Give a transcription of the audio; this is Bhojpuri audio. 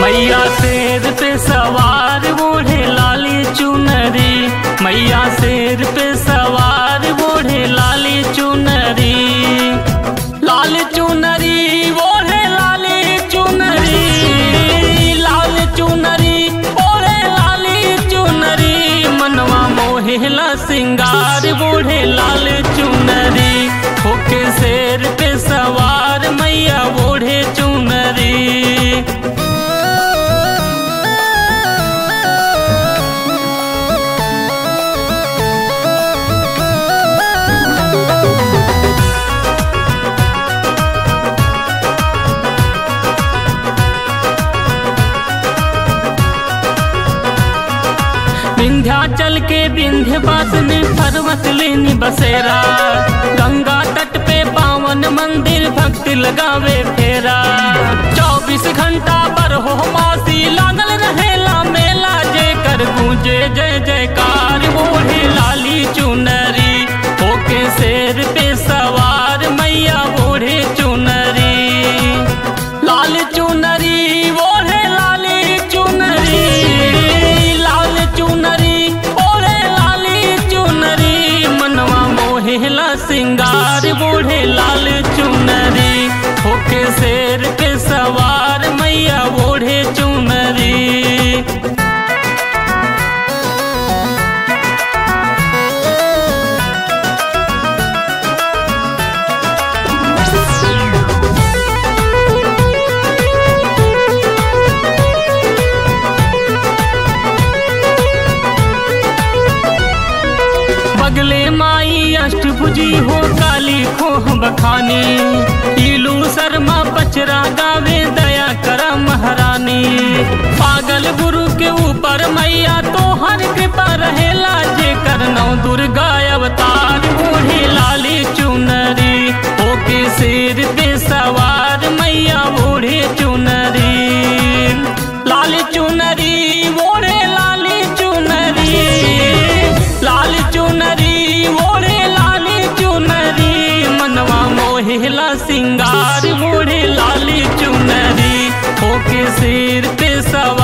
मैया शेर पे सवार ओढ़े लाली चुनरी, मैया शेर पे सवार ओढ़े लाली चुनरी, लाल चुनरी ओढ़े लाली चुनरी, लाल चुनरी ओढ़े लाली चुनरी, मनवा मोहेला सिंगार ओढ़े लाल चुनरी, होके शेर पे सवार मैया ओढ़े चुनरी। विंध्याचल के विंध्यवासिनी पर्वत लेनी बसेरा, गंगा तट पे पावन मंदिर भक्त लगावे फेरा, 24 घंटा पर हो मासी लागल रहेला मेला, जय कर गूंजे जय जयकार ओढ़े लाली चुनरी, होके शेर पे सवार मैया ओढ़े चुनरी, लाल चुनरी ओढ़े लाली चुनरी, लाल चुनरी ओढ़े लाली चुनरी, मनवा मोहेला सिंगार ओढ़े लाल चुनरी, होके शेर पे सवार मैया ओढ़े चुनरी। बगले माई अष्टभुजी हो काली खोह बखानी, ईलू शर्मा पचरा गावे दया कर महारानी, पागल गुरु के ऊपर मैया तो हर कृपा रहेला, जे करनौ दुर्गा अवतार ओढ़े लाली चुनरी, होके शेर पे सवार मैया ओढ़े चुनरी, लाल चुनरी ओढ़े लाली चुनरी, लाल चुनरी ओढ़े लाली चुनरी, मनवा मोहेला सिंगार ओढ़े लाली चुनरी, होके शेर पे सवार